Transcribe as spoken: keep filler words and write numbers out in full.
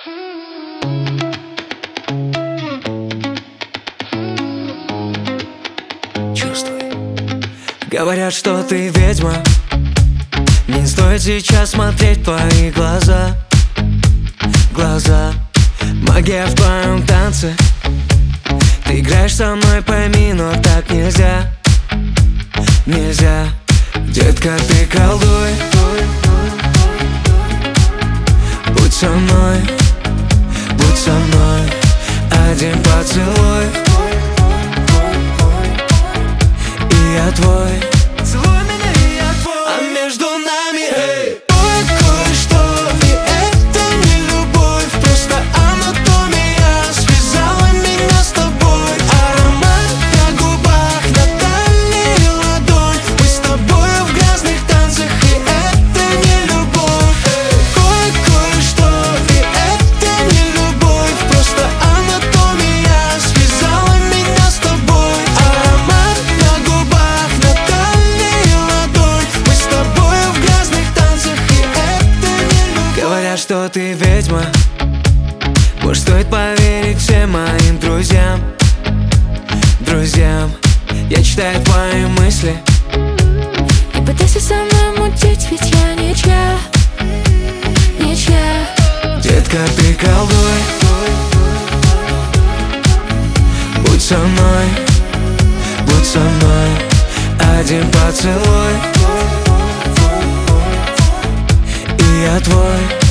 Чувствуй. Говорят, что ты ведьма. Не стоит сейчас смотреть в твои глаза. Глаза. Магия в твоем танце. Ты играешь со мной, пойми, но так нельзя. Нельзя. Детка, ты колдуй. Будь со мной, будь со мной. Один поцелуй, и я твой. Целуй меня, и я твой. А между нами, эй, кое-что, и это не любовь. Просто анатомия связала меня с тобой. Аромат на губах, на талии ладонь. Мы с тобою в грязных танцах, и это не любовь. Кое-кое-что, и это не любовь. Просто анатомия связала меня с тобой. Аромат на губах, на талии ладонь. Мы с тобою в грязных танцах, и это не любовь. Говорят, что ты ведьма. Может, стоит поверить всем моим друзьям. Друзьям. Я читаю твои мысли. Не пытайся со мной мутить, ведь я ничья, ничья. Детка, ты колдуй. Будь со мной, будь со мной. Один поцелуй, и я твой.